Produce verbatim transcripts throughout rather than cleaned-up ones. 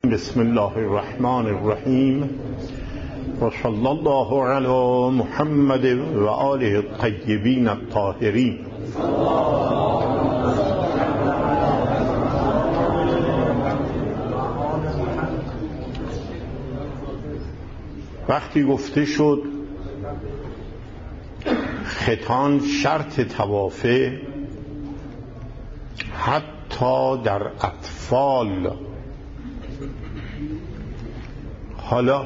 بسم الله الرحمن الرحیم و صلی الله علی محمد و آله الطیبین الطاهرین. وقتی گفته شد ختان شرط طوافه حتی در اطفال، حالا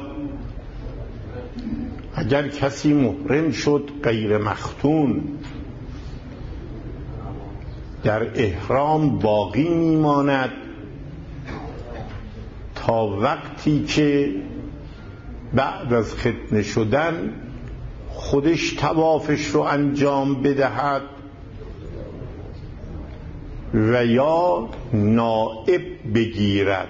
اگر کسی محرم شد غیر مختون در احرام باقی میماند تا وقتی که بعد از ختنه شدن خودش طوافش رو انجام بدهد و یا نائب بگیرد.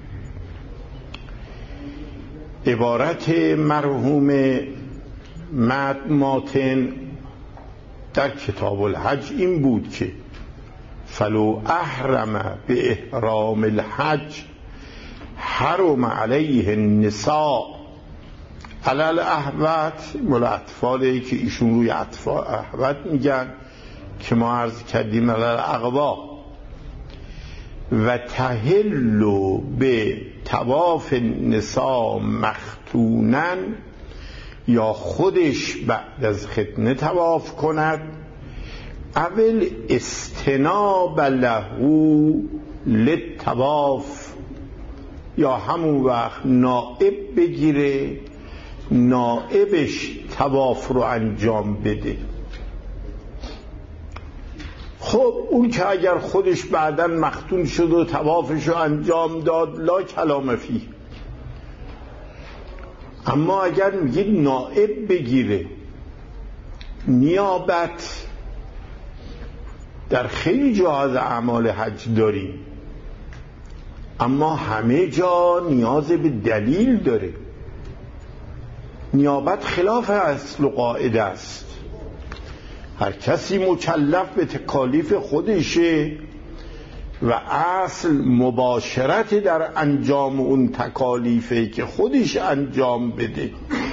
عبارت مرحوم مد ماتن در کتاب الحج این بود که فلو احرم به احرام الحج حرم علیه النساء علل احوت، مال اطفاله که ایشون روی اطفال احوت میگن که ما عرض کردیم علل اقوا، و تحلو به طواف نساء مختونن، یا خودش بعد از ختنه طواف کند، اول استناب له للطواف، یا همون وقت نائب بگیره نائبش طواف رو انجام بده. خب اون که اگر خودش بعداً مختون شد و طوافش رو انجام داد لا کلام فیه، اما اگر میگید نائب بگیره، نیابت در خیلی جا از اعمال حج داریم، اما همه جا نیاز به دلیل داره. نیابت خلاف اصل و قاعده است. هر کسی مکلف به تکالیف خودشه و اصل مباشرت در انجام اون تکالیفه که خودش انجام بده.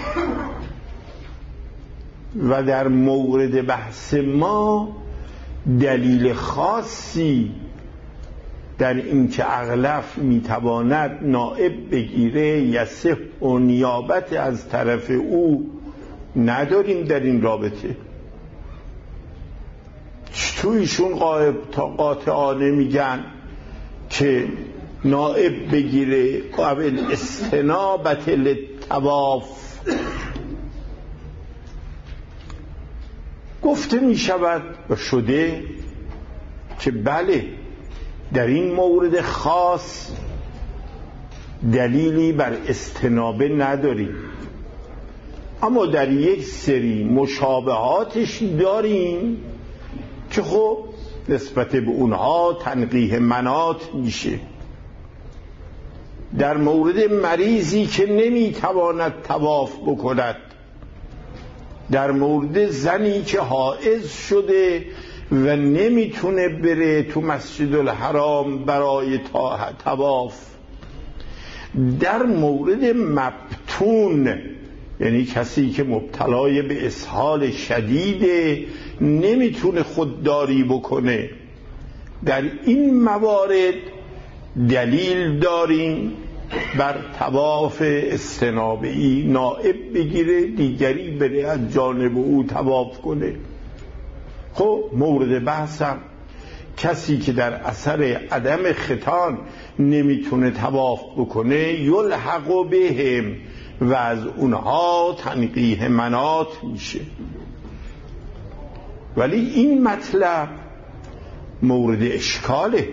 و در مورد بحث ما دلیل خاصی در این که اغلف میتواند نائب بگیره یصح و نیابت از طرف او نداریم در این رابطه. چطوریشون قاطعانه میگن که نائب بگیره قبل استنابت للطواف؟ گفته میشود و شده که بله، در این مورد خاص دلیلی بر استنابه نداریم، اما در یک سری مشابهاتش داریم که خب نسبت به اونها تنقیح منات میشه. در مورد مریضی که نمیتواند طواف بکند، در مورد زنی که حائض شده و نمیتونه بره تو مسجد الحرام برای طواف، در مورد مبتون یعنی کسی که مبتلای به اسهال شدیده نمیتونه خودداری بکنه، در این موارد دلیل داریم بر طواف استنابه‌ای نائب بگیره، دیگری بره از جانب او طواف کنه. خب مورد بحثم کسی که در اثر عدم ختان نمیتونه طواف بکنه یلحق بهم و از اونها تنقیح منات میشه. ولی این مطلب مورد اشکاله.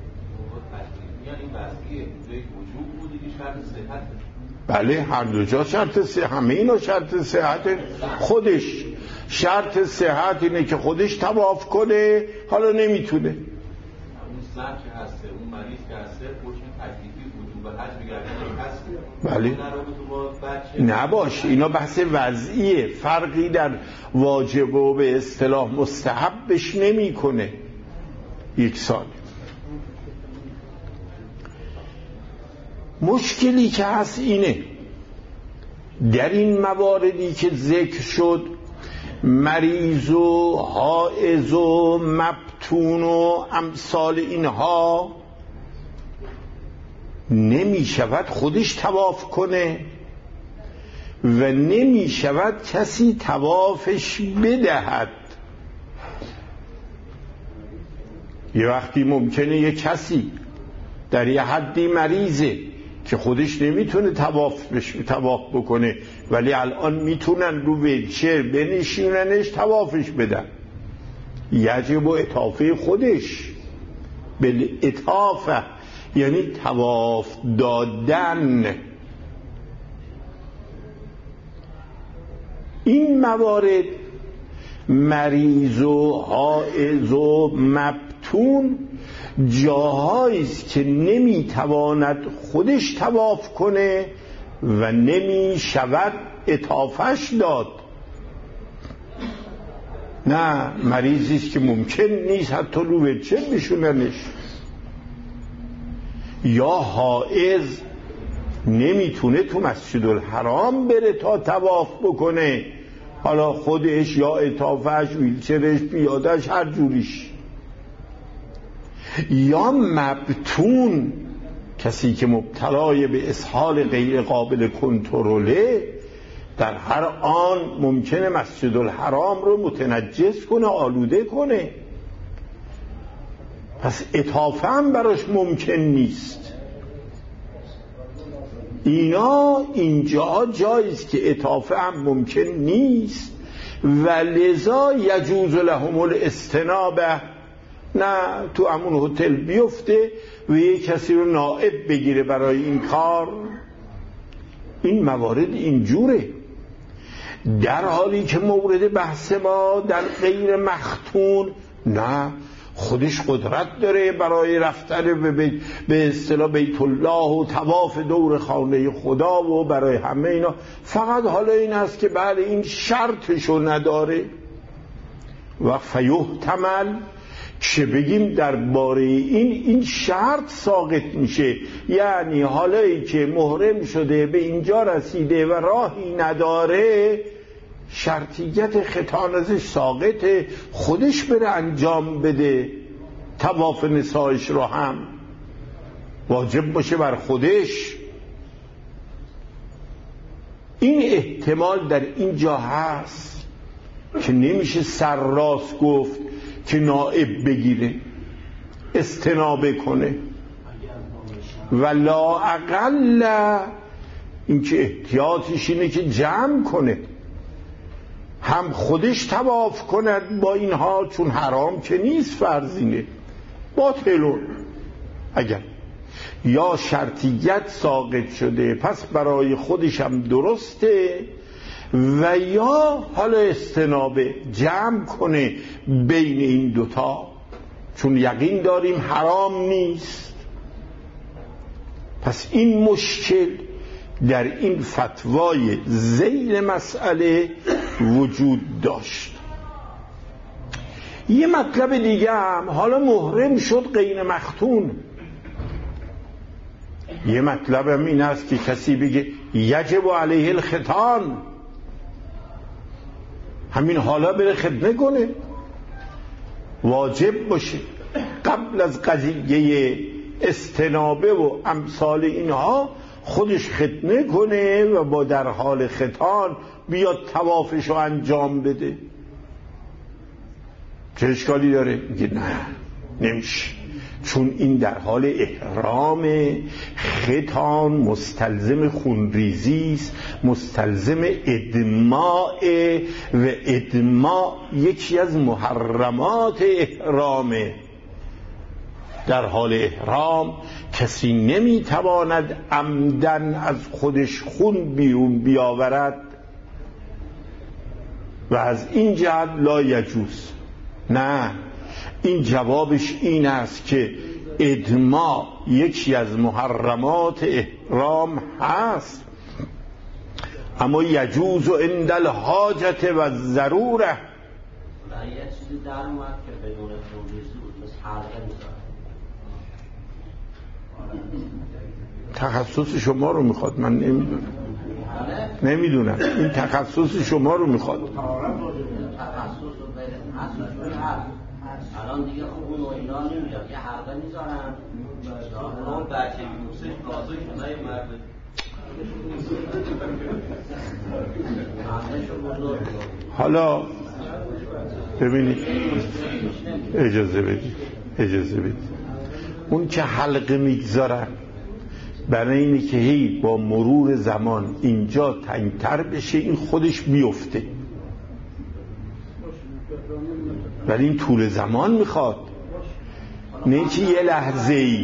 بله هر دو جا شرط صحت، همه اینا شرط صحت. خودش شرط صحت اینه که خودش طواف کنه، حالا نمیتونه. اون زن که هسته، اون مریض که هسته، حکم تکلیفی وجوب حج میگردن هست. بله نباشه، اینا بحث وضعیه، فرقی در واجب و به اصطلاح مستحبش نمی کنه. یک سال مشکلی که هست اینه در این مواردی که ذکر شد، مریض و حائض و مبتون و امثال اینها نمی شود خودش طواف کنه و نمی شود کسی طوافش بدهد. یه وقتی ممکنه یه کسی در یه حدی مریضه که خودش نمیتونه طواف طواف بکنه، ولی الان میتونن رو ویلچر بنشیننش طوافش بدن، یجب و اطافه خودش بل اطافه، یعنی طواف دادن. این موارد مریض و حائض و مبتون جاهایی است که نمیتواند خودش طواف کنه و نمی شود اطافش داد. نه، مریضی است که ممکن نیست حتی رو وچه بشوننش، یا حائض نمیتونه تو مسجد الحرام بره تا طواف بکنه، حالا خودش یا اطافش، ویلچرش، پیادش، هر جوریش. یا مبتون، کسی که مبتلای به اسهال غیر قابل کنترله، در هر آن ممکنه مسجد الحرام رو متنجس کنه، آلوده کنه، پس اطافه هم براش ممکن نیست. اینا اینجا جاییست که اطافه هم ممکن نیست و لذا یجوز لهم الاستنابه. نه تو همون هتل بیفته و یک کسی رو نائب بگیره برای این کار. این موارد اینجوره، در حالی که مورد بحث ما در غیر مختون نه، خودش قدرت داره برای رفتن به به اصطلاح بیت الله و طواف دور خانه خدا و برای همه اینا، فقط حالا این است که بله این شرطشو نداره. و فیحتمل چه بگیم درباره این این شرط ساقط میشه، یعنی حالایی که محرم شده به اینجا رسیده و راهی نداره، شرطیت ختان ازش ساقطه، خودش بره انجام بده، طواف نسایش رو هم واجب باشه بر خودش. این احتمال در اینجا هست که نمیشه سرراست گفت که نائب بگیره استنابه کنه، و لا اقل این که احتیاطش اینه که جمع کنه، هم خودش طواف کند با اینها، چون حرام که نیست، فرضینه باطلون. اگر یا شرطیت ساقط شده پس برای خودش هم درسته، و یا حالا استنابه جمع کنه بین این دوتا، چون یقین داریم حرام نیست. پس این مشکل در این فتوای ذیل مسئله وجود داشت. یه مطلب دیگه هم، حالا محرم شد غیر مختون، یه مطلب هم این است که کسی بگه یجب علیه الختان، همین حالا بره ختنه کنه، واجب باشه قبل از قضیه استنابه و امثال اینها خودش ختنه کنه و با در حال ختان بیاد طوافش رو انجام بده. چه اشکالی داره؟ میگه نه نمیشه، چون این در حال احرام، ختان مستلزم خونریزی است، مستلزم ادماء، و ادماء یکی از محرمات احرامه. در حال احرام کسی نمیتواند عمدن از خودش خون بیرون بیاورد و از این جهت لا یجوز. نه، این جوابش این است که ادماء یکی از محرمات احرام هست، اما یجوز و عند الحاجت و ضروره. یه چیزی در اومد که بدون خونریزی بود، مثل حلقه میزن تخصص شما رو میخواد، من نمیدونم نمیدونم این تخصص شما رو میخواد. الان دیگه خوب اون اینا نمیاد، یه حلقه میذارن اون بچه یوسف نازوی شده یه مرد حالا ببینید، اجازه بدید اجازه بدید اون که حلقه میگذارن برای اینه که هی با مرور زمان اینجا تنگتر بشه، این خودش بیفته، ولی این طول زمان میخواد، نه که یه لحظه ای.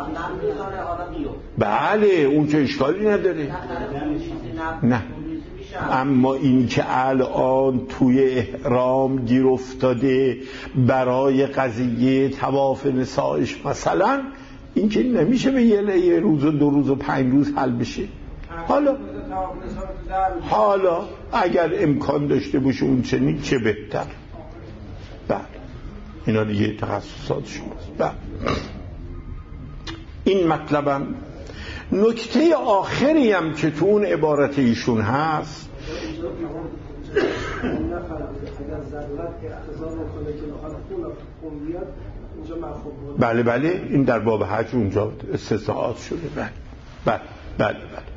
بله اون که اشکالی نداره، نه، اما این که الان توی احرام گیر افتاده برای قضیه طواف نسایش مثلا، این که نمیشه به یه, یه روز و دو روز و پنج روز حل بشه. حالا حالا اگر امکان داشته باشه اون چنین چه بهتر. بله اینا دیگه تخصصات شماست. بله این مطلبم. نکته آخری هم که تو اون عبارت ایشون هست، بله بله این در باب حج اونجا استثناءات شده. بله بله بله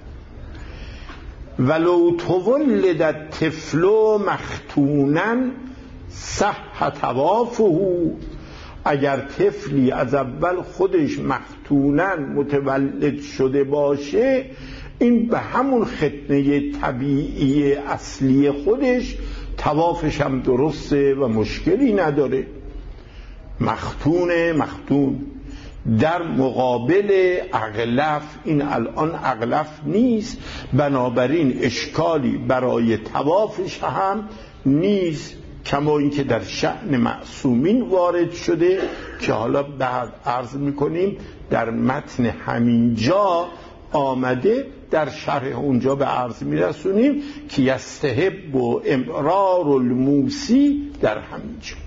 بله ولو تولد الطفل مختونا صح طوافه، اگر طفلی از اول خودش مختونن متولد شده باشه، این به همون ختنه طبیعی اصلی خودش طوافش هم درسته و مشکلی نداره. مختون مختون در مقابل اغلف، این الان اغلف نیست، بنابراین اشکالی برای طوافش هم نیست، کما اینکه در شأن معصومین وارد شده که حالا بعد عرض میکنیم در متن همینجا آمده، در شرح اونجا به عرض میرسونیم که یستحب و امرار الموسی در همینجا.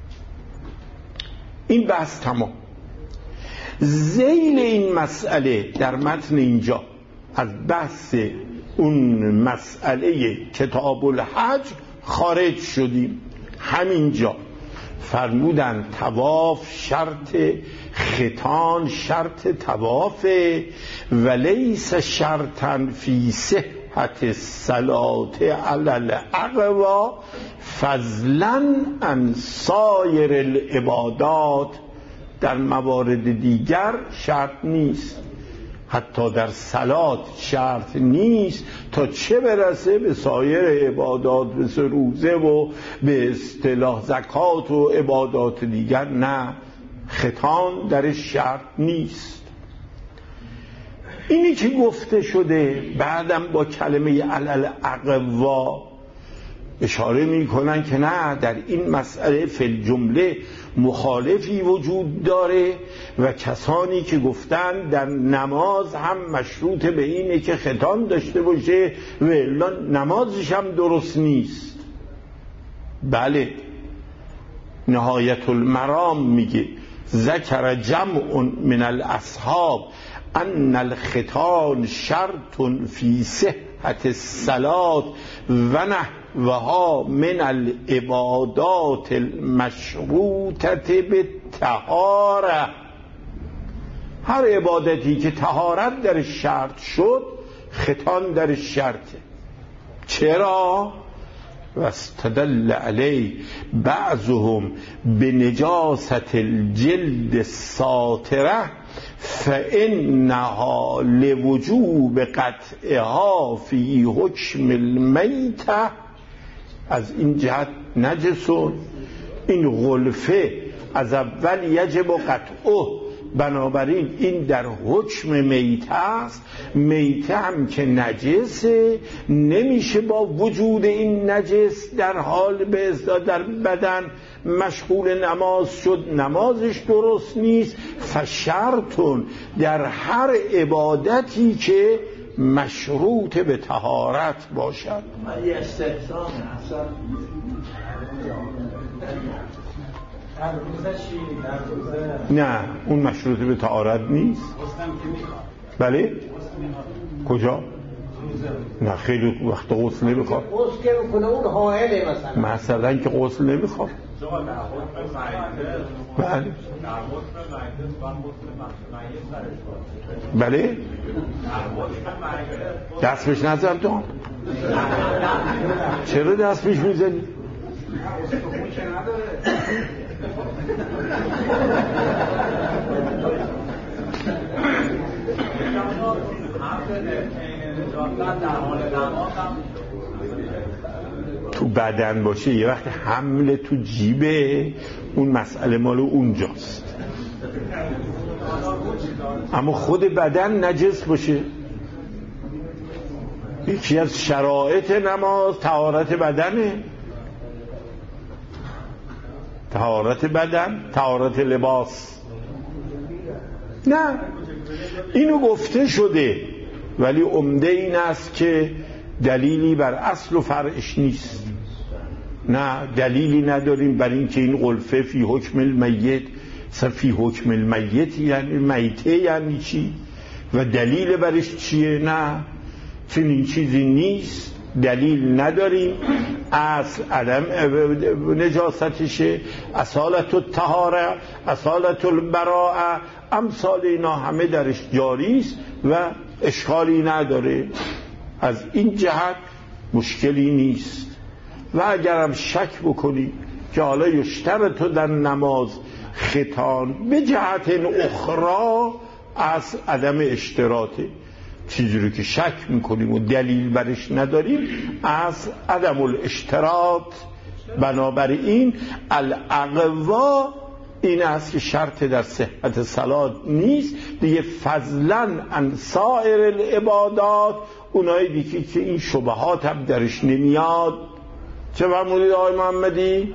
این بحث تمام. ذیل این مسئله در متن اینجا از بحث اون مسئله کتاب الحج خارج شدیم. همینجا فرمودن طواف شرط، ختان شرط طواف، ولیس شرطا فی صحت الصلاة علی الاقوا فضلا عن سایر العبادات. در موارد دیگر شرط نیست، حتی در صلات شرط نیست، تا چه برسه به سایر عبادات، به روزه و به اصطلاح زکات و عبادات دیگر. نه، ختان در شرط نیست. اینی که گفته شده بعدم با کلمه علل اقوا اشاره می کنن که نه، در این مسئله فی الجمله مخالفی وجود داره و کسانی که گفتن در نماز هم مشروط به اینه که ختان داشته باشه و الا نمازش هم درست نیست. بله نهایت المرام میگه ذکر جمع من الاصحاب ان الختان شرط فی صحت الصلاة و نحوها من العبادات المشروطة بالطهارة. هر عبادتی که طهارت در شرط شد، ختان در شرطه. چرا؟ واستدل علی بعضهم بنجاست الجلد الساطره فانها لوجوب قطعها فی حکم المیته. از این جهت نجسون، این غلفه از اول یجب قطعه، بنابراین این در حکم میته است. میته هم که نجسه، نمیشه با وجود این نجس در حال به ازداد در بدن مشغول نماز شد، نمازش درست نیست. فشرطون در هر عبادتی که مشروط به طهارت باشد. نه اون مشروط به طهارت نیست. بله؟ کجا؟ نه خیلی وقت غسل نمیخواد. غسل که میکنه اون حائله مثلا مثلا که غسل نمیخواد. بله بله دست بهش نزن تو. چرا دست بهش میزنی؟ تو بدن باشه یه وقت حمله تو جیبه، اون مسئله مال اونجاست. اما خود بدن نجس باشه. یکی از شرایط نماز طهارت بدنه، طهارت بدن، طهارت لباس. نه اینو گفته شده، ولی عمده این است که دلیلی بر اصل و فرعش نیست. نه دلیلی نداریم بر این که این قلفه فی حکم المیت، فی حکم المیت یعنی میته یعنی چی و دلیل برش چیه؟ نه چنین چیزی نیست، دلیل نداریم. اصل عدم نجاستشه، اصالت الطهاره، اصالت البراءه، امثال اینا همه درش جاری است و اشکالی نداره. از این جهت مشکلی نیست. و اگرم شک بکنی که حالا یشترط در نماز ختان به جهت اخرى از عدم اشتراطه، چیزی رو که شک میکنیم و دلیل برش نداریم از عدم الاشتراط. بنابراین الاقوا این است که شرط در صحت صلات نیست دیگه، فضلا عن سایر العبادات، اونایی دیگه که این شبهات هم درش نمیاد. چه فرمودید آقای محمدی؟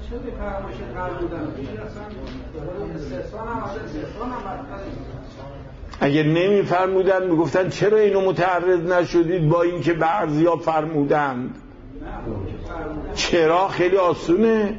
اگر نمی فرمودن میگفتن چرا اینو متعرض نشدید با اینکه بعضیا فرمودند؟ چرا؟ خیلی آسونه.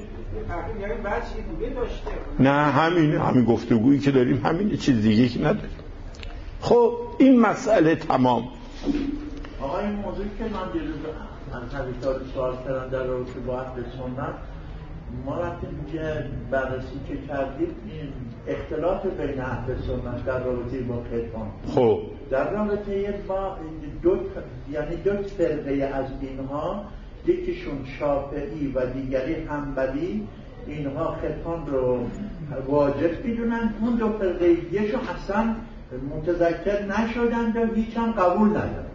نه همین همین گفتگویی که داریم همین، چیز دیگه که نداریم. خب این مسئله تمام. آقا این موضوعی که من دیروز از حضرت سوال کردم در رابطه با اهل سنت، ما وقتی که بررسی که کردیم این اختلاف بین اهل سنت در رابطه با ختان، خب در رابطه با دو یعنی دو فرقه از اینها، یکیشون شافعی و دیگری حنبلی، اینها ختان رو واجب میدونن. اون دو فرقه دیگه‌شون اصلا متذکر نشدند و هیچ هم قبول ندارن.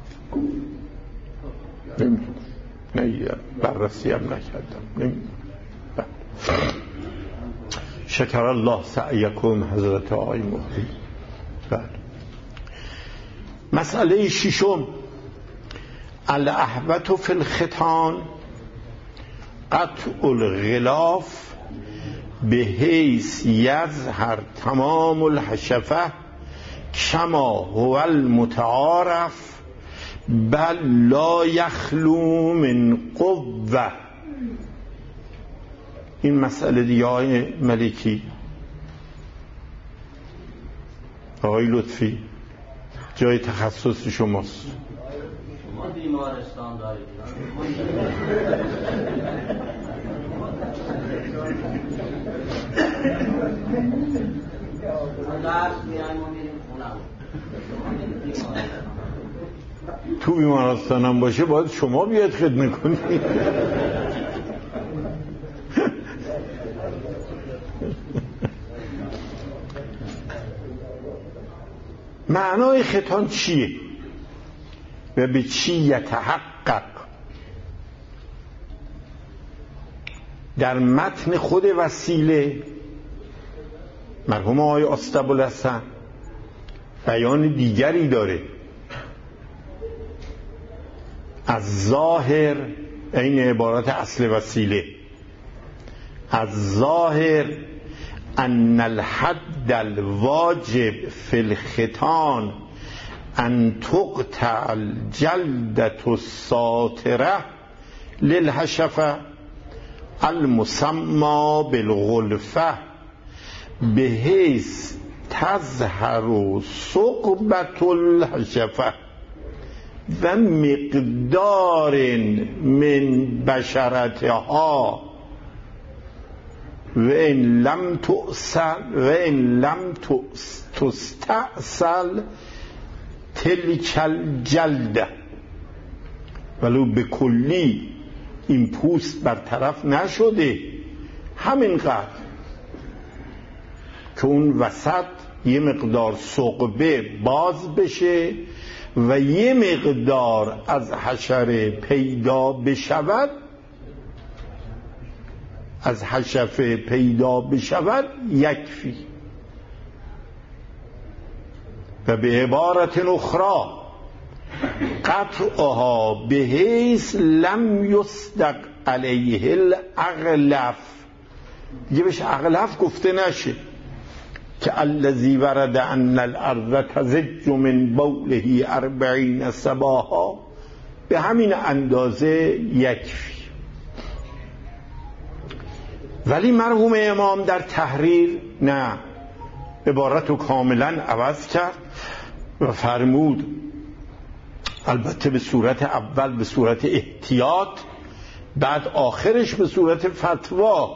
نمیدونم، نه بررسی هم نکردم، نمیدونم. شکر الله سعیکم حضرت آقای مهدی. بله. مسئله ششم، الاحوط فی الختان قطع الغلاف به حیث یظهر تمام الحشفه کما هو المتعارف بل لا یخلو من قوه. این مسئله دیگه آقای ملکی، آقای لطفی، جای تخصص شماست. شما بیمارستان دارید؟ تو بیمارستان هم باشه باید شما بیاد خدمت کنید. معنای ختان چیه و به چی یتحقق؟ در متن خود وسیله مرحوم آقای اسطبالحسن بیان دیگری داره. از ظاهر، این عبارت اصل وسیله، از ظاهر ان الحد الواجب فی الختان ان تقطع الجلدة الساطرة للحشفة المسمى بالغلفة بحيث تظهر ثقبة الحشفه و مقدار من بشرتها و این لم تؤصل و این لم تستأصل تلک الجلده، ولو به کلی این پوست برطرف نشده، همینقدر که اون وسط یه مقدار ثقبه باز بشه و یه مقدار از حشره پیدا بشود، از حشفه پیدا بشود یکفی. و به عبارت اخرى قطعها به حیث لم یصدق علیه الاغلف، دیگه بهش اغلف گفته نشه که الذی ورد ان الارض تزج من بوله اربعین صباحا، به همین اندازه یکفی. ولی مرحوم امام در تحریر نه، عبارت رو کاملا عوض کرد و فرمود، البته به صورت اول به صورت احتیاط، بعد آخرش به صورت فتوا،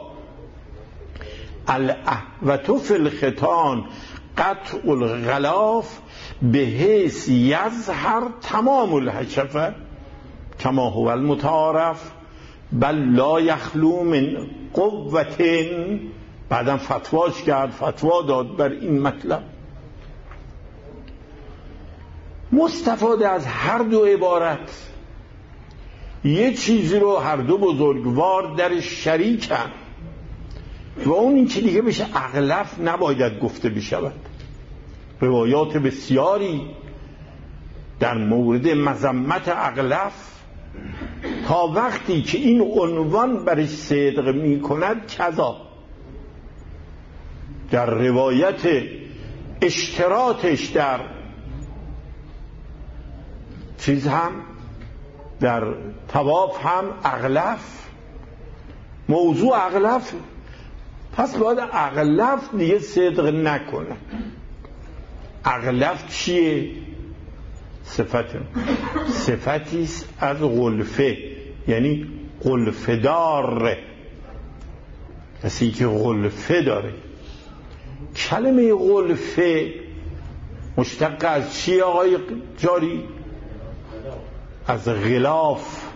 الاحوط فی الختان قطع الغلاف به حیث یظهر تمام الحشفه کما هو المتعارف بل لا یخلو من قوت. بعدم فتواش کرد، فتوا داد بر این مطلب. مستفاده از هر دو عبارت، یه چیزی رو هر دو بزرگوار در شریکن و اون این که دیگه بشه اغلف نباید گفته بشود. روایات بسیاری در مورد مذمت اغلف تا وقتی که این عنوان برش صدق می کند کذا، در روایت اشتراطش در چیز هم در طواف هم اغلف، موضوع اغلف، پس باید اغلف دیگه صدق نکنه. اغلف چیه؟ صفت صفتیست از غلفه، یعنی غلفه داره، کسی که غلفه داره. کلمه غلفه مشتق از چی آقای جاری؟ از غلاف،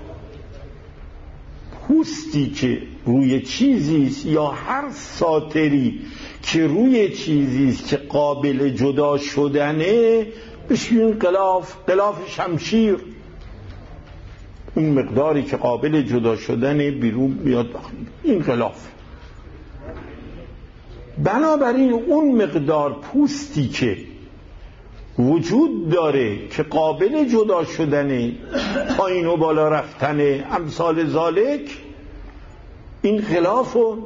پوستی که روی چیزیست یا هر ساتری که روی چیزیست که قابل جدا شدنه بهش میگن غلاف. غلاف شمشیر، اون مقداری که قابل جدا شدنه بیرون میاد، این غلاف. بنابراین اون مقدار پوستی که وجود داره که قابل جدا شدنه، پایین و بالا رفتنه، امثال ذالک، این غلافو.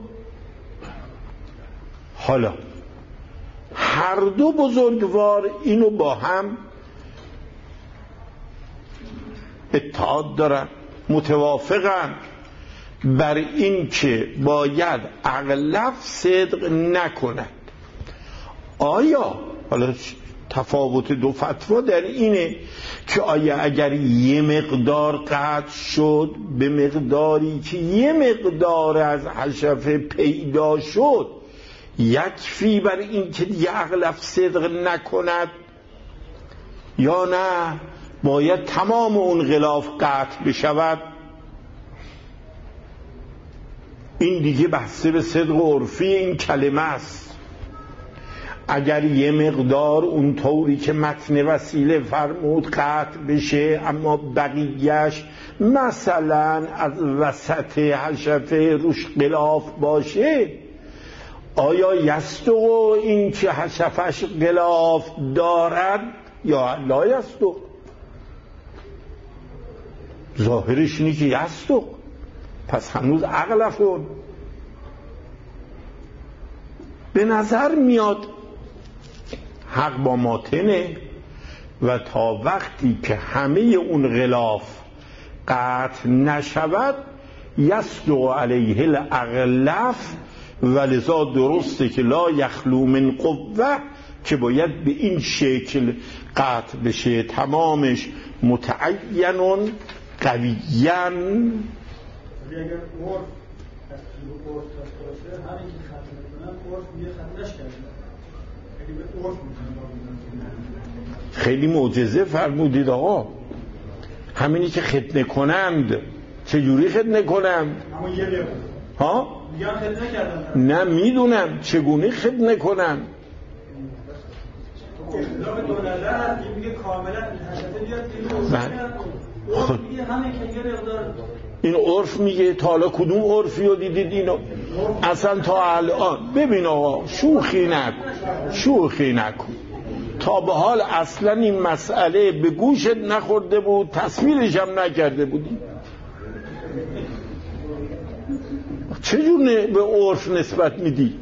حالا هر دو بزرگوار اینو با هم اتحاد دارن، متوافقن بر این که باید اغلف صدق نکند. آیا حالا تفاوت دو فتوا در اینه که آیا اگر یه مقدار قطع شد به مقداری که یه مقدار از حشفه پیدا شد یکفی بر این که دیگه اغلف صدق نکند، یا نه باید تمام اون غلاف قطع بشود؟ این دیگه بحث به صدق عرفی این کلمه است. اگر یه مقدار اون طوری که متن وسیله فرمود قطع بشه، اما بقیهش مثلا از وسط حشفه روش غلاف باشه، آیا یستو این که حشفش غلاف دارد یا لا یستو؟ ظاهرش اینه که یستو، پس هنوز اغلفون. به نظر میاد حق با ماتنه و تا وقتی که همه اون غلاف قطع نشود یسدو علیه الاغلف، و لذا درسته که لا یخلو من قوه که باید به این شکل قطع بشه، تمامش متعینون قویین. اگر عرف تصویر عرف باشه، همین که خط میکنن عرف میگه خط نشکنه. اگه به عرف میکنن خیلی معجزه فرمودید آقا. همینی که ختنه کنند، چجوری ختنه کنند؟ اما یه لیه ها؟ میگن ختنه کردن. نه میدونم چگونه ختنه کنند. اختلاف دو نظر هست که میگه کاملا حشته بیاد این عرف میگه همین که یه مقدار این عرف میگه. تا حالا کدوم عرفی رو دیدید اینو؟ اصلا تا الان ببین آقا، شوخی نکن شوخی نکن تا به حال اصلا این مسئله به گوشت نخورده بود، تصویرش هم نکرده بودی. چجور به عرف نسبت میدی؟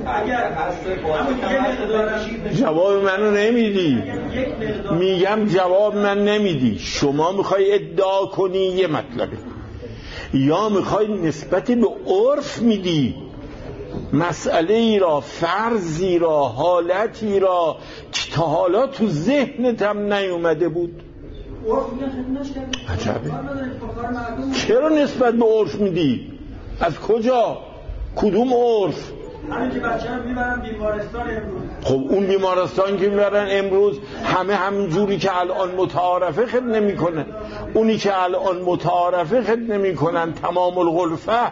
جواب منو نمیدی. میگم جواب من نمیدی. شما میخوای ادعا کنی یه مطلبه، یا میخوای نسبت به عرف میدی مسئله ای را، فرضی را، حالتی را که تا حالا تو ذهنت هم نیومده بود. عجبه. چرا نسبت به عرف میدی؟ از کجا؟ کدوم عرف؟ همین که بچه هم میبرن بیمارستان امروز. خب اون بیمارستان که میبرن امروز همه همین جوری که الان متعارفه خدمت نمیکنن. اونی که الان متعارفه خدمت نمیکنن، تمام الغرفه.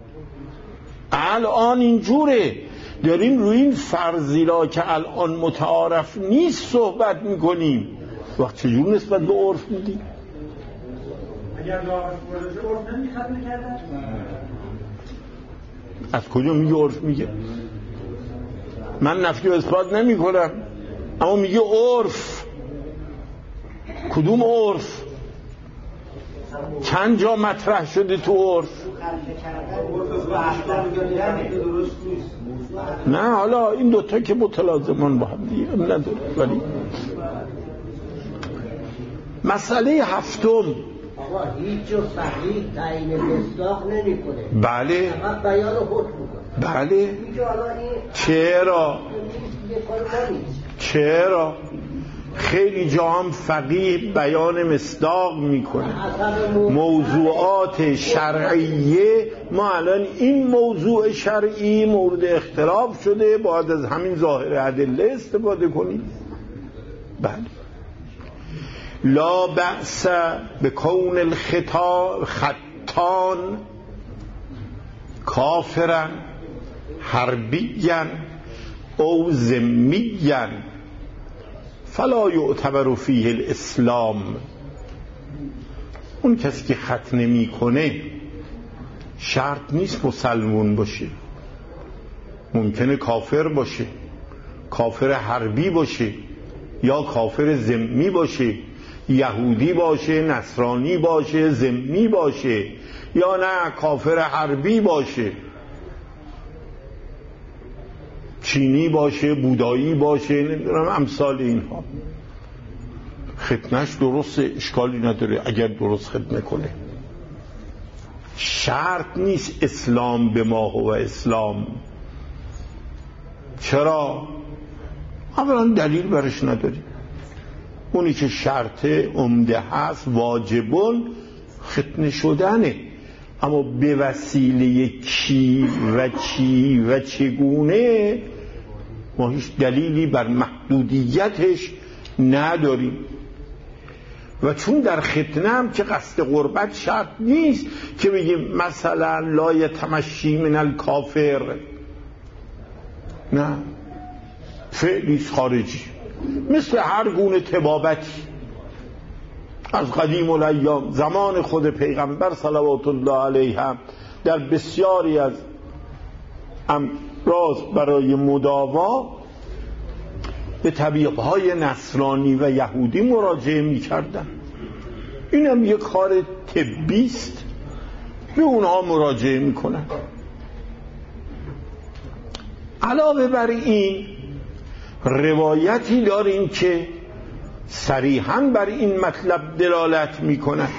الان این جوره. داریم روی این فرضی را که الان متعارف نیست صحبت میکنیم. وقت چجور نسبت به عرف میدی؟ اگر لاغت ورزه عرف نمی ختم کردن؟ از کجا میگه عرف میگه؟ من نفی و اثبات نمی کنم، اما میگه عرف. کدوم عرف؟ چند جا مطرح شده تو عرف؟ نه حالا این دوتا که متلازمان با هم دیگه نداره. ولی مسئله هفتم، آقا هیچ جو صحیح تعیین مصداق نمی کنه. بله فقط بیان و حکم میکنه. بله. چرا؟ چرا؟ خیلی جا هم فقیه بیان مصداق میکنه. موضوعات شرعیه، ما الان این موضوع شرعی مورد اختلاف شده، باید از همین ظاهر ادله استفاده کنیم. بله. لا بأس بکون الخطا خطان کافرا حربیا او ذمیا فلا یعتبر فیه الاسلام. اون کسی که خط نمی کنه شرط نیست مسلمون باشه، ممکنه کافر باشه، کافر حربی باشه یا کافر ذمی باشه، یهودی باشه، نصرانی باشه، ذمی باشه، یا نه کافر حربی باشه، چینی باشه، بودایی باشه، نمیدونم امثال اینها. ختنش درست، اشکالی نداره اگر درست ختنه کنه. شرط نیست اسلام به ما هو اسلام. چرا؟ اولا دلیل برش نداری. اونی که شرط عمده هست واجبون ختنه شدنه، اما به وسیله کی و چی و چگونه ما هیچ دلیلی بر محدودیتش نداریم. و چون در ختنه هم که قصد قربت شرط نیست که بگیم مثلا لا یتمشی من الکافر، نه، فعلی خارجی، مثل هر گونه طبابتی از قدیم الایام زمان خود پیغمبر صلوات الله علیه هم در بسیاری از امراض برای مداوا به طبیب‌های نصرانی و یهودی مراجعه می‌کردن. این هم یک کار طبی است، به اونها مراجعه می‌کنن. علاوه بر این روایتی داریم که صریحاً بر این مطلب دلالت می‌کند.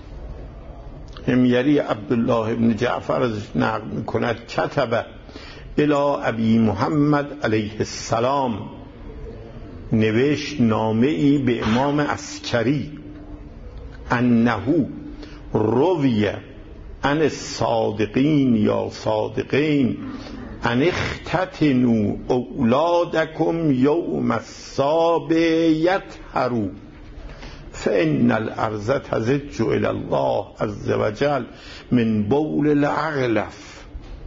همیری عبدالله ابن جعفر ازش نقل می‌کند کتب الی ابی محمد علیه السلام، نوشت نامه ای به امام عسکری، انه روی ان الصادقین یا صادقین ان اختتنوا اولادکم یوم السابع یطهروا فان الارض تزج الی الله عز وجل من بول الاغلف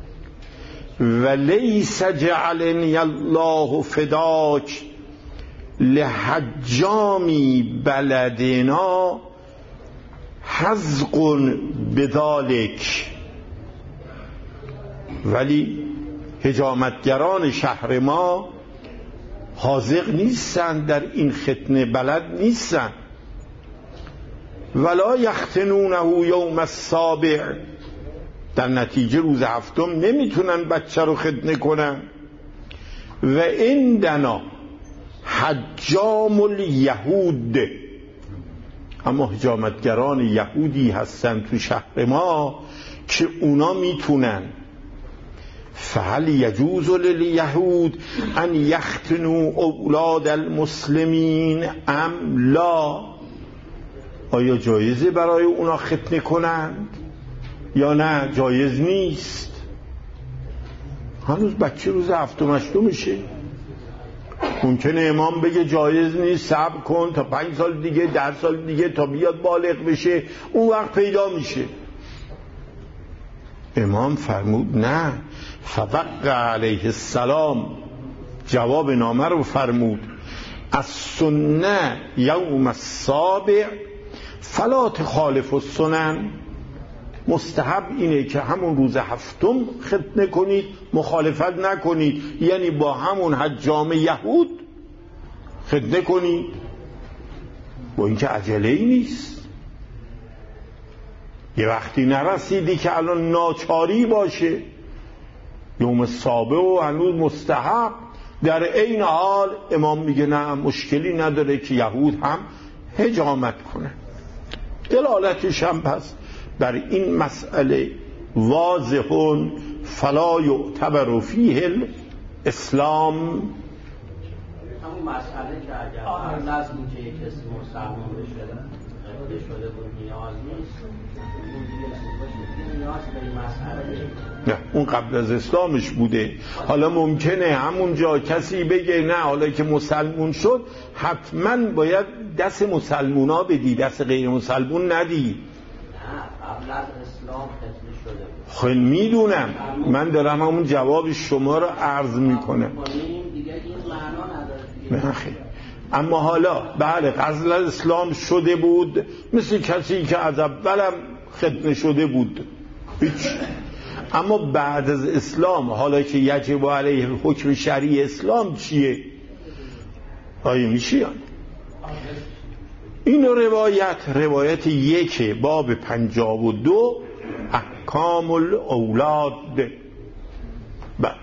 ولیس جعلنی الله فداک لحجامی بلدنا حزق بذالک. ولی حجامتگران شهر ما حاذق نیستن، در این ختنه بلد نیستن. ولا یختنونه یوم السابع، در نتیجه روز هفتم نمیتونن بچه رو ختنه کنن. و عندنا حجام الیهود، اما حجامتگران یهودی هستن تو شهر ما که اونا میتونن. فهل یجوز للیهود ان یختنوا اولاد المسلمین ام لا؟ آیا جایزه برای اونا ختنه کنند یا نه جایز نیست؟ هنوز بچه روز هفتم هشتم میشه. ممکنه امام بگه جایز نیست، صبر کن تا پنج سال دیگه، ده سال دیگه، تا بیاد بالغ بشه، اون وقت پیدا میشه. امام فرمود نه. فوقع علیه السلام جواب نامه رو فرمود، از سنه یوم السابع فلا تخالف السنن. مستحب اینه که همون روز هفتم ختنه کنید، مخالفت نکنید، یعنی با همون حجام یهود ختنه کنید، با اینکه عجله ای نیست. یه وقتی نرسیدی که الان ناچاری باشه، یوم سابع و هنوز مستحب. در این حال امام میگه نه، مشکلی نداره که یهود هم حجامت کنه. دلالتش هم پس بر این مسئله واضحون فلا یعتبر فیه الاسلام. همون مسئله که اگر قبل از اینکه یک کسی مسلمان بشه شده بود نیاز نیست، اون دیگه نیاز به این مسئله نه، اون قبل از اسلامش بوده. حالا ممکنه همونجا کسی بگه نه، حالا که مسلمون شد حتما باید دست مسلمونا بدی، دست غیر مسلمون ندی. قبل از اسلام ختنه شده بود. خب میدونم، من دارم همون جواب شما رو عرض میکنم. دیگه این معنا نداره. نه خیلی. اما حالا بله قبل از اسلام شده بود، مثل کسی که از اولم ختنه شده بود، هیچ. اما بعد از اسلام حالا که یجب علیه حکم شرعی اسلام چیه؟ آیا میشه؟ این روایت روایت یک باب پنجاب و دو احکام الاولاد. با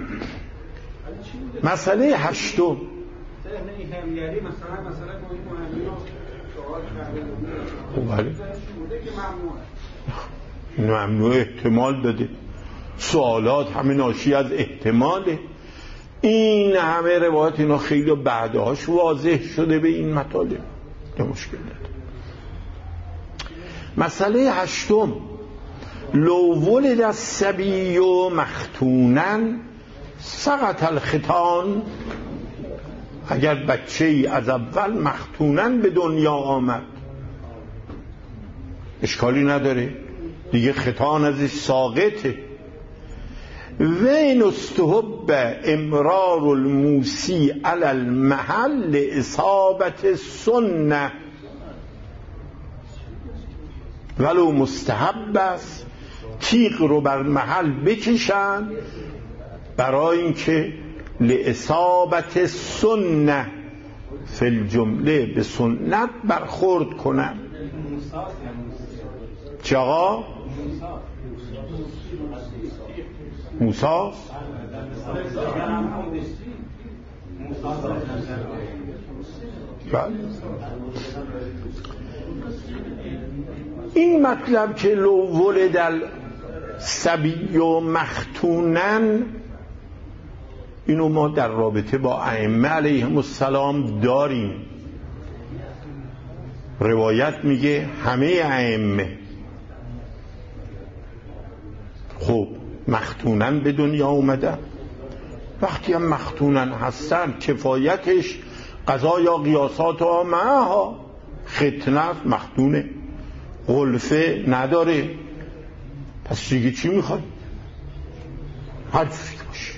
مسئله هشتم یعنی مثلا مثلا با این مهمی رو سوال کرده بوده که ممنوعه، ممنوع احتمال داده، سوالات همه ناشی از احتماله. این همه روایت اینا خیلی بعدهاش واضح شده به این مطالب، نه مشکل داره. مسئله هشتم لو ولد الصبی مختونا سقط الختان. اگر بچه ای از اول مختونا به دنیا آمد اشکالی نداره دیگه، ختان ازش ساقطه. و این استحب امرار الموسی علی المحل اصابت سنه، ولو مستحب است تیغ رو بر محل بکشن برای اینکه لاصابت سنه فی الجمله به سنت برخورد کنن. چه آقا؟ موسی این مطلب که لو ولد الصبی مختونن اینو ما در رابطه با ائمه علیهم السلام داریم. روایت میگه همه ائمه خب مختونن به دنیا اومدن. وقتی هم مختونن هستن کفایتش قضا یا قیاسات ها معها، ختنه مختونه، غلفه نداره، پس دیگه چی میخوای؟ حرفی باشه.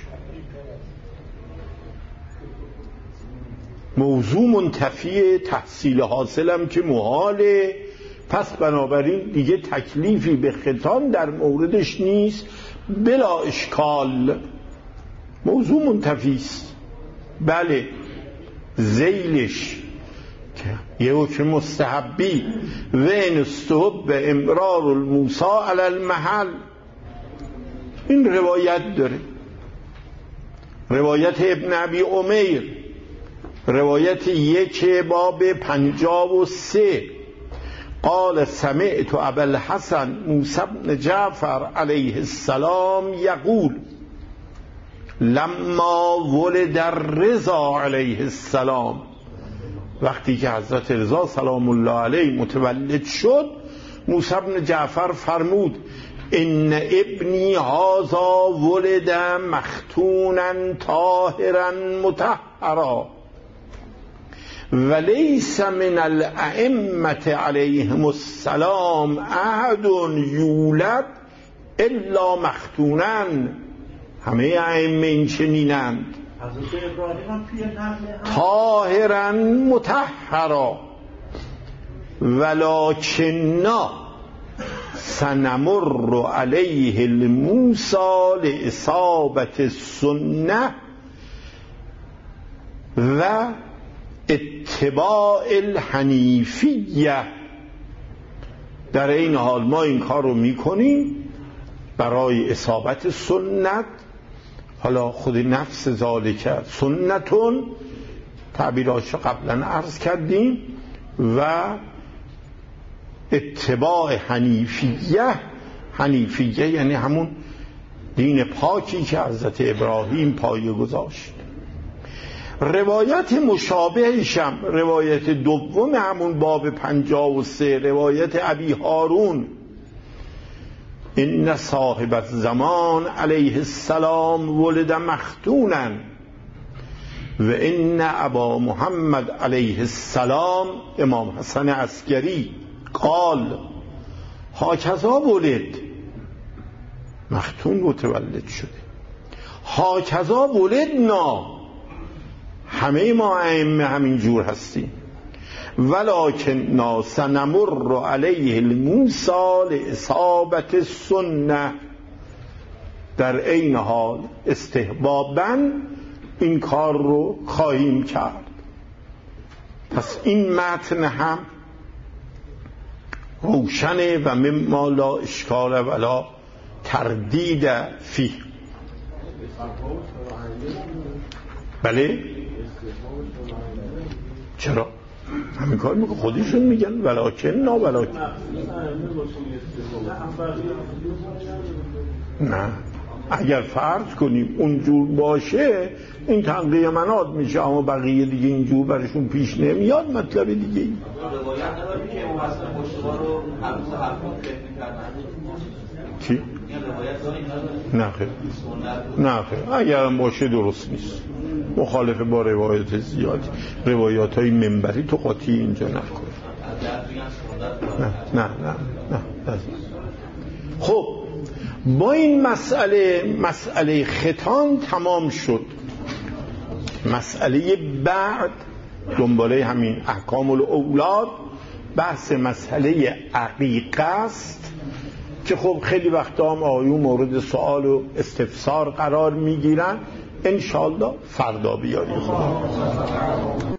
موضوع منتفی تحصیل حاصلم که محاله، پس بنابراین دیگه تکلیفی به ختان در موردش نیست، بلا اشکال موضوع منتفی است. بله ذیلش که یه حکم مستحبی و ان استحب امرار الموسا علی المحل، این روایت داره. روایت ابن ابی امیر، روایت یک باب پنجاب و سه، قال سمعت ابا الحسن موسی بن جعفر علیه السلام یقول لما ولد الرضا علیه السلام، وقتی که حضرت رضا سلام الله علیه متولد شد، موسی بن جعفر فرمود ان ابنی هذا ولد مختونا طاهرا مطهرا ولیس من الائمه علیهم السلام احد یولد الا مختونا. همه ائمه این چنینند. طاهرا مطهرا ولکننا سنمر علیه الموسی لاصابت السنه و اتباع الحنیفیه. در این حال ما این کار رو میکنیم برای اصابت سنت. حالا خود نفس ذالک سنتون تعبیراشو قبلا عرض کردیم، و اتباع حنیفیه. حنیفیه یعنی همون دین پاکی که حضرت ابراهیم پایه گذاشت. روایت مشابهشم روایت دوم همون باب پنجاه و سه، روایت ابی هارون ان صاحب الزمان علیه السلام ولد مختونا و ان ابا محمد علیه السلام امام حسن عسکری قال هاکذا ولد، مختون متولد شده، هاکذا ولدنا، همه ما ائمه همین جور هستیم، ولکن سنمر علیه الموسی لاصابت السنه. در این حال استحباباً این کار رو خواهیم کرد. پس این متن هم روشنه و مما لا اشکال ولا تردید فیه. بله چرا؟ همین کار میگه خودشون میگن ولکن نا ولکن نه. اگر فرض کنیم اونجور باشه این تنقیه مناد میشه، اما بقیه دیگه اینجور برشون پیش نمیاد. مطلب دیگه این چی؟ نه خیر نه خیر، اگر باشه درست نیست، مخالف با روایت زیادی. روایات های منبری تو قاطی اینجا نکن. نه نه نه نه, نه. خب با این مسئله مسئله ختان تمام شد. مسئله بعد دنباله همین احکام الاولاد بحث مسئله عقیقه است که خب خیلی وقتا هم آیون مورد سوال و استفسار قرار میگیرن. انشالله فردا بیاری خدا.